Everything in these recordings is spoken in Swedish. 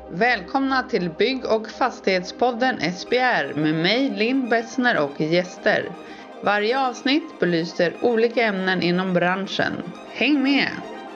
Välkomna till Bygg- och fastighetspodden SBR med mig Linn Bessner och gäster. Varje avsnitt belyser olika ämnen inom branschen. Häng med!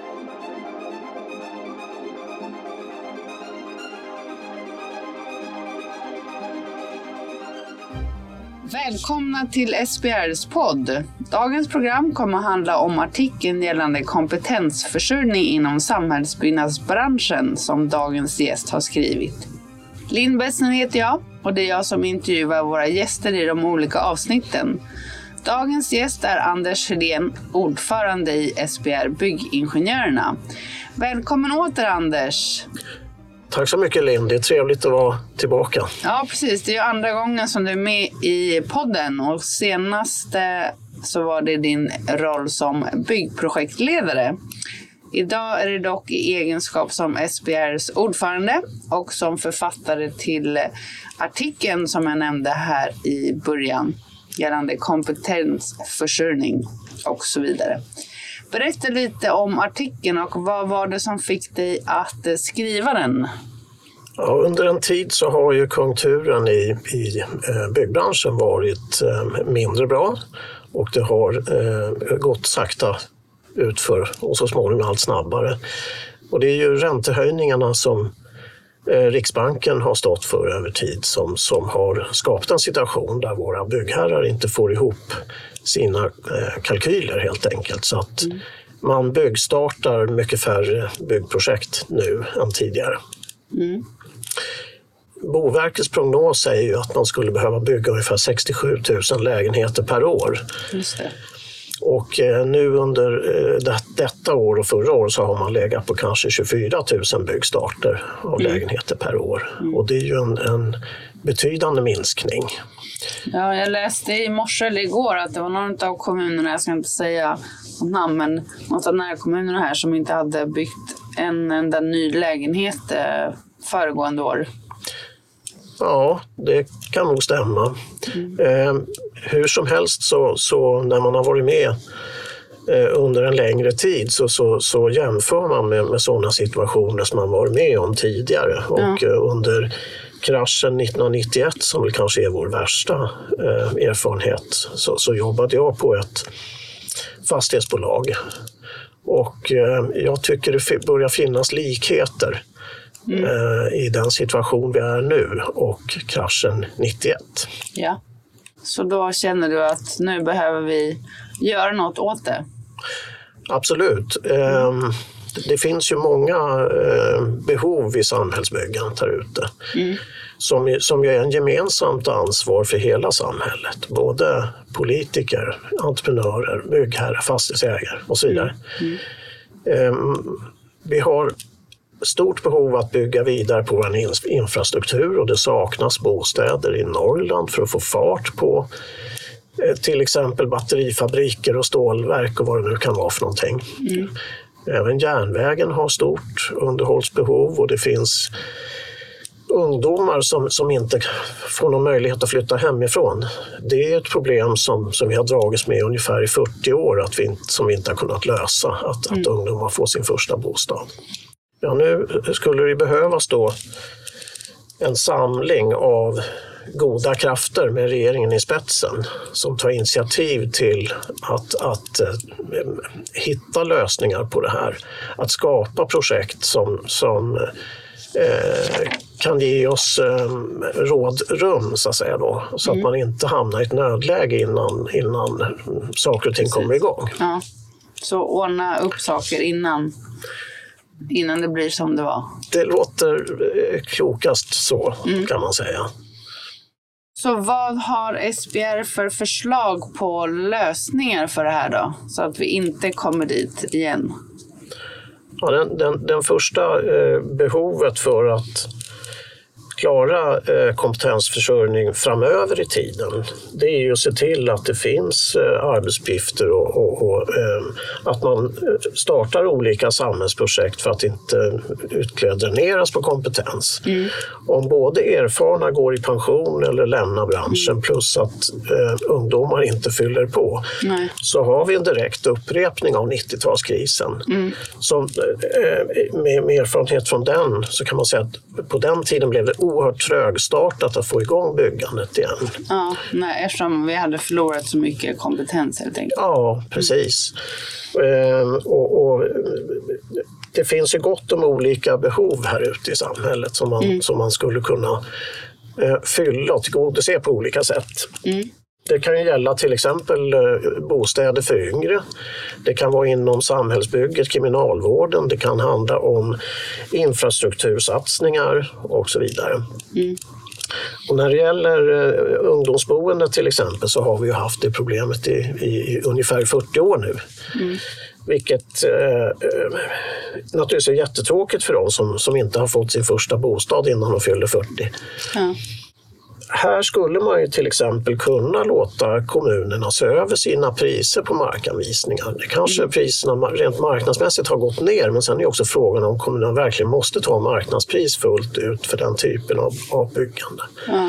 Välkomna till SBRs podd. Dagens program kommer att handla om artikeln gällande kompetensförsörjning inom samhällsbyggnadsbranschen som dagens gäst har skrivit. Linn Bessner heter jag och det är jag som intervjuar våra gäster i de olika avsnitten. Dagens gäst är Anders Hedén, ordförande i SBR Byggingenjörerna. Välkommen åter Anders! Tack så mycket Linn, det är trevligt att vara tillbaka. Ja precis, det är ju andra gången som du är med i podden och senast så var det din roll som byggprojektledare. Idag är det dock i egenskap som SBRs ordförande och som författare till artikeln som jag nämnde här i början gällande kompetensförsörjning och så vidare. Berätta lite om artikeln och vad var det som fick dig att skriva den? Ja, under en tid så har ju konjunkturen i byggbranschen varit mindre bra och det har gått sakta utför och så småningom allt snabbare. Och det är ju räntehöjningarna som Riksbanken har stått för över tid som har skapat en situation där våra byggherrar inte får ihop sina kalkyler helt enkelt. Så att man byggstartar mycket färre byggprojekt nu än tidigare. Mm. Boverkets prognos säger ju att man skulle behöva bygga ungefär 67 000 lägenheter per år. Just det. Och nu under detta år och förra år så har man legat på kanske 24 000 byggstarter av lägenheter per år. Och det är ju en betydande minskning. Ja, jag läste i morse eller igår att det var någon av kommunerna, jag ska inte säga namn, men något av närkommunerna här som inte hade byggt en enda ny lägenhet föregående år. Ja, det kan nog stämma. Hur som helst så när man har varit med under en längre tid så jämför man med sådana situationer som man varit med om tidigare. Och under kraschen 1991 som väl kanske är vår värsta erfarenhet så jobbade jag på ett fastighetsbolag. Och jag tycker det börjar finnas likheter i den situation vi är nu och kraschen 91. Ja, så då känner du att nu behöver vi göra något åt det? Absolut. Det finns ju många behov i samhällsbyggandet här ute som är en gemensamt ansvar för hela samhället. Både politiker, entreprenörer, byggherrar, fastighetsägare och så vidare. Vi har stort behov att bygga vidare på vår infrastruktur och det saknas bostäder i Norrland för att få fart på till exempel batterifabriker och stålverk och vad det nu kan vara för någonting. Även järnvägen har stort underhållsbehov och det finns ungdomar som inte får någon möjlighet att flytta hemifrån. Det är ett problem som vi har dragits med ungefär i 40 år som vi inte har kunnat lösa, att ungdomar får sin första bostad. Ja, nu skulle det behövas då en samling av goda krafter med regeringen i spetsen som tar initiativ till att hitta lösningar på det här. Att skapa projekt som kan ge oss rådrum så att säga då, så att man inte hamnar i ett nödläge innan saker och ting kommer igång. Ja. Så ordna upp saker innan det blir som det var. Det låter klokast så kan man säga. Så vad har SBR för förslag på lösningar för det här då? Så att vi inte kommer dit igen. Ja, den första behovet för att klara kompetensförsörjning framöver i tiden, det är ju att se till att det finns arbetsuppgifter och att man startar olika samhällsprojekt för att inte ytterligare dräneras på kompetens. Om både erfarna går i pension eller lämnar branschen plus att ungdomar inte fyller på, så har vi en direkt upprepning av 90-talskrisen. Som, med erfarenhet från den så kan man säga att på den tiden blev det oerhört trögstartat att få igång byggandet igen. Ja, eftersom vi hade förlorat så mycket kompetens helt enkelt. Ja, precis. Och det finns ju gott om olika behov här ute i samhället som man skulle kunna fylla och tillgodose på olika sätt. Det kan ju gälla till exempel bostäder för yngre. Det kan vara inom samhällsbygget, kriminalvården. Det kan handla om infrastruktursatsningar och så vidare. Och när det gäller ungdomsboende till exempel så har vi ju haft det problemet i ungefär 40 år nu. Vilket naturligtvis är jättetråkigt för dem som inte har fått sin första bostad innan de fyller 40. Här skulle man ju till exempel kunna låta kommunerna se över sina priser på markanvisningar. Det kanske priserna rent marknadsmässigt har gått ner, men sen är också frågan om kommunerna verkligen måste ta marknadspris fullt ut för den typen av byggande.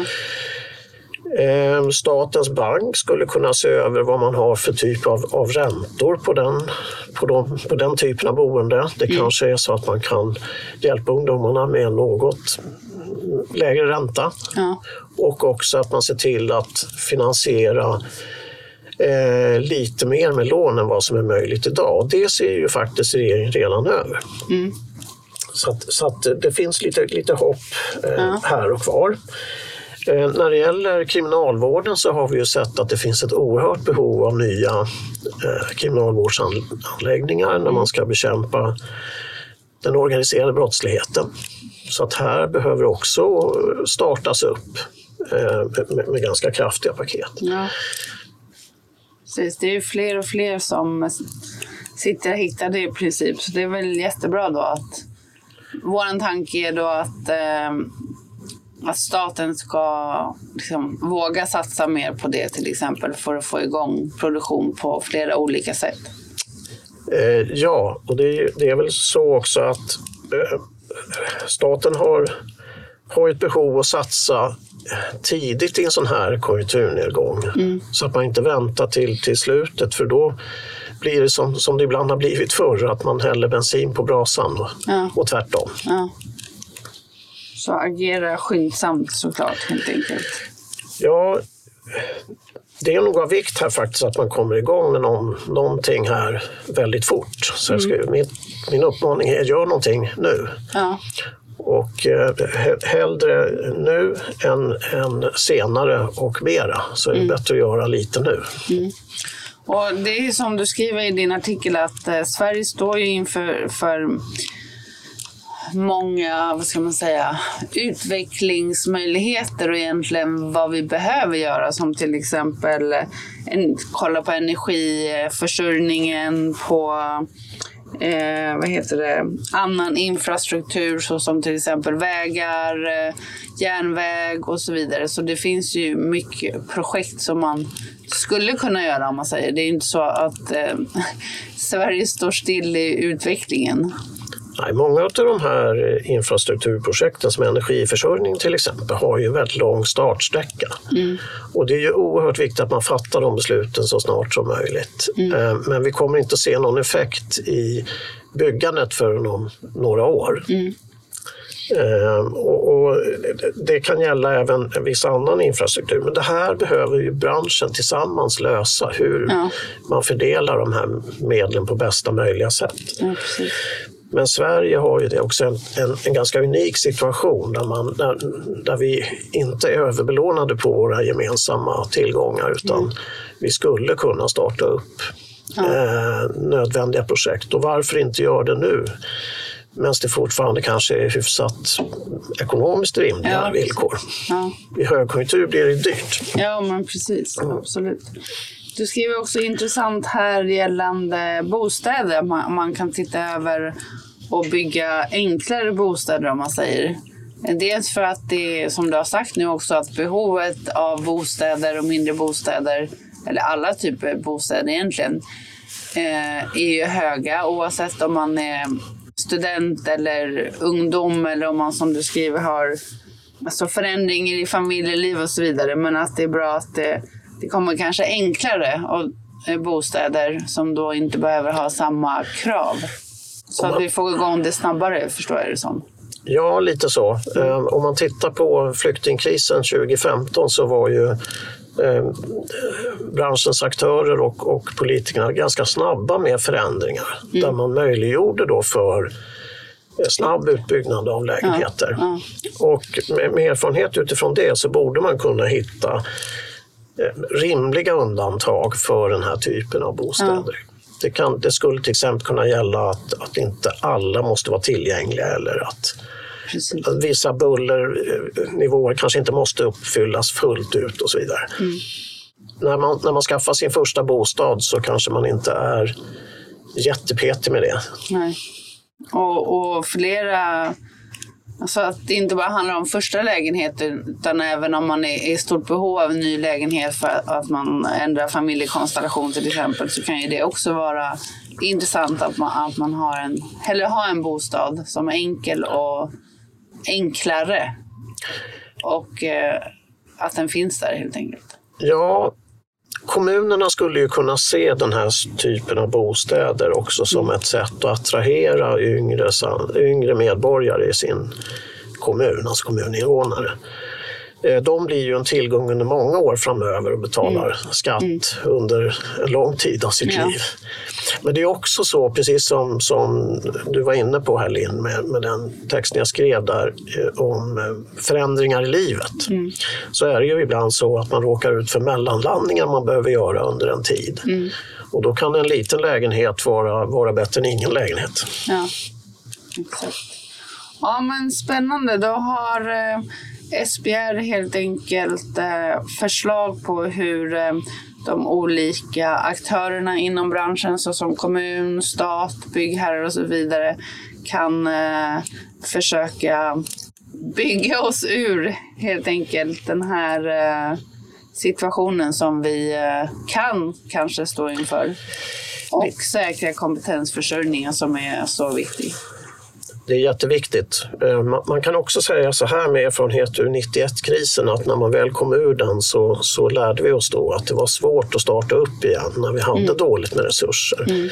Statens bank skulle kunna se över vad man har för typ av räntor på den typen av boende. Det kanske är så att man kan hjälpa ungdomarna med något lägre ränta. Och också att man ser till att finansiera lite mer med lån än vad som är möjligt idag. Det ser ju faktiskt regeringen redan över. Så att det finns lite hopp här och kvar. När det gäller kriminalvården så har vi ju sett att det finns ett oerhört behov av nya kriminalvårdsanläggningar när man ska bekämpa den organiserade brottsligheten. Så att här behöver också startas upp med ganska kraftiga paket. Ja. Precis, det är ju fler och fler som sitter och hittar det i princip. Så det är väl jättebra då att vår tanke är då att staten ska liksom våga satsa mer på det till exempel för att få igång produktion på flera olika sätt. Ja, och det är väl så också att staten har ett behov att satsa tidigt i en sån här konjunkturnedgång. Så att man inte väntar till slutet, för då blir det som det ibland har blivit förr, att man häller bensin på brasan och tvärtom. Så agera skyndsamt såklart helt enkelt. Ja, det är nog av vikt här faktiskt att man kommer igång med någonting här väldigt fort. Så min uppmaning är: gör någonting nu. Och hellre nu än senare och mera. Så är det bättre att göra lite nu. Och det är som du skriver i din artikel att Sverige står ju inför många, vad ska man säga, utvecklingsmöjligheter och egentligen vad vi behöver göra, som till exempel kolla på energiförsörjningen, på annan infrastruktur såsom till exempel vägar, järnväg och så vidare. Så det finns ju mycket projekt som man skulle kunna göra, om man säger. Det är inte så att Sverige står still i utvecklingen. Nej, många av de här infrastrukturprojekten som energiförsörjning till exempel har ju en väldigt lång startsträcka. Och det är ju oerhört viktigt att man fattar de besluten så snart som möjligt. Men vi kommer inte se någon effekt i byggandet för om några år. Och det kan gälla även en viss annan infrastruktur. Men det här behöver ju branschen tillsammans lösa, hur man fördelar de här medlen på bästa möjliga sätt. Men Sverige har ju det också en ganska unik situation där vi inte är överbelånade på våra gemensamma tillgångar, utan vi skulle kunna starta upp nödvändiga projekt. Och varför inte göra det nu? Men det fortfarande kanske är hyfsat ekonomiskt rimliga villkor. I högkonjunktur blir det dyrt. Ja, men precis. Absolut. Du skriver också intressant här gällande bostäder. Man kan titta över och bygga enklare bostäder, om man säger. Dels för att det, som du har sagt nu också, att behovet av bostäder och mindre bostäder, eller alla typer av bostäder egentligen, är ju höga oavsett om man är student eller ungdom eller om man, som du skriver, har alltså förändringar i familjeliv och så vidare. Men att det är bra att det kommer kanske enklare och bostäder som då inte behöver ha samma krav. Så att vi får igång det snabbare, förstår jag det som. Ja, lite så. Om man tittar på flyktingkrisen 2015 så var ju branschens aktörer och politikerna ganska snabba med förändringar. Där man möjliggjorde då för snabb utbyggnad av lägenheter. Och med erfarenhet utifrån det så borde man kunna hitta rimliga undantag för den här typen av bostäder. Det skulle till exempel kunna gälla att inte alla måste vara tillgängliga, eller att vissa bullernivåer kanske inte måste uppfyllas fullt ut och så vidare. När man skaffar sin första bostad så kanske man inte är jättepetig med det. Nej. Och flera, alltså att det inte bara handlar om första lägenheten, utan även om man är i stort behov av en ny lägenhet för att man ändrar familjekonstellation till exempel, så kan ju det också vara intressant att man har en bostad som är enkel och enklare och att den finns där helt enkelt. Ja, kommunerna skulle ju kunna se den här typen av bostäder också som ett sätt att attrahera yngre medborgare i sin kommun, alltså kommuninvånare. De blir ju en tillgång under många år framöver och betalar skatt under en lång tid av sitt liv. Men det är också så, precis som du var inne på här, Linn, med den texten jag skrev där om förändringar i livet. Så är det ju ibland så att man råkar ut för mellanlandningar man behöver göra under en tid. Och då kan en liten lägenhet vara bättre än ingen lägenhet. Ja, exakt. Ja, men spännande. Då har SBR helt enkelt förslag på hur de olika aktörerna inom branschen, såsom kommun, stat, byggherrar och så vidare, kan försöka bygga oss ur helt enkelt den här situationen som vi kan kanske stå inför, och säkra kompetensförsörjningen som är så viktig. Det är jätteviktigt. Man kan också säga så här med erfarenhet ur 91-krisen, att när man väl kom ur den så lärde vi oss då att det var svårt att starta upp igen när vi hade dåligt med resurser.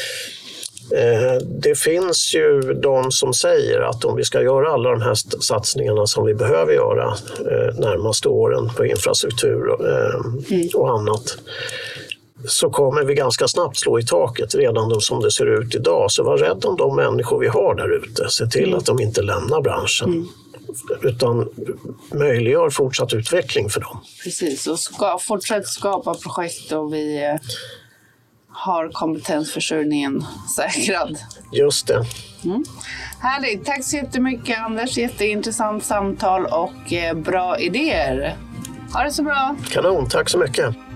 Det finns ju de som säger att om vi ska göra alla de här satsningarna som vi behöver göra närmaste åren på infrastruktur och annat, så kommer vi ganska snabbt slå i taket redan som det ser ut idag. Så var rädd om de människor vi har där ute. Se till att de inte lämnar branschen utan möjliggör fortsatt utveckling för dem. Precis, och fortsätt skapa projekt och vi har kompetensförsörjningen säkrad. Just det. Härligt, tack så jättemycket Anders, jätteintressant samtal och bra idéer. Ha det så bra. Kanon, tack så mycket.